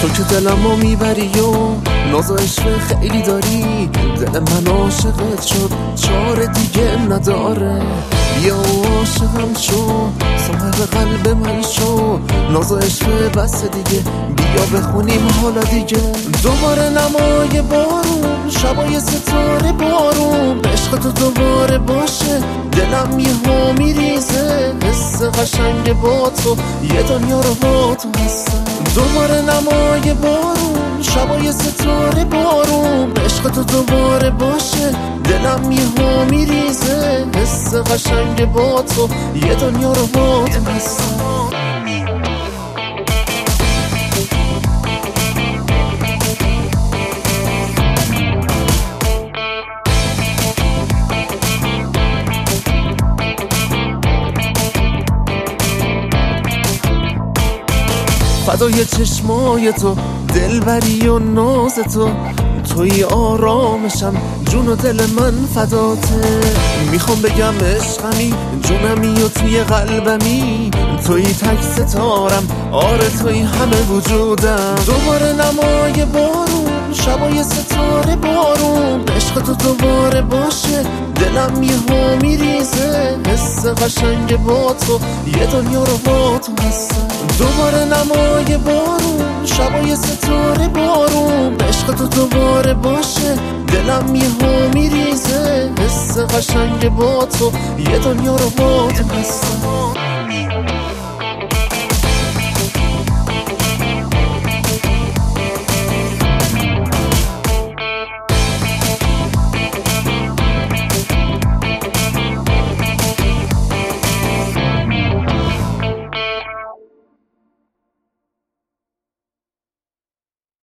تو که دلمو میبری و ناز و عشق خیلی داری، دل من عاشقت شد چاره دیگه نداره. بیا عاشقم شو، صاحب قلب من شو، ناز و عشق بس دیگه، بیا بخونیم حالا دیگه. دوباره نمای بارون، شبای ستاره بارون، عشق تو دوباره باشه، دلم یهو میریزه، حس قشنگ با تو، یه دنیا رو با تو هستم. دوباره نمای بارون، شبای ستاره بارون، عشق تو دوباره باشه، دلم یهو میریزه، حس قشنگ با تو، یه دنیا رو با تو هستم. فدای چشمای تو، دلبری و ناز تو، توی آرامشم، جون و دل من فداته. میخوام بگم عشقمی، جونمی و توی قلبمی، توی تک ستارم، آره توی همه وجودم. دوباره نمای بارون، شبای ستاره بارون، عشق تو دوباره باشه، دلم یهو میریزه، حس قشنگ با تو، یه دنیا رو با تو هستم. دوباره نمای بارون، شبای ستاره بارون، عشق تو دوباره باشه، دلم یهو میریزه، حس قشنگ با تو، یه دنیا رو با تو هستم.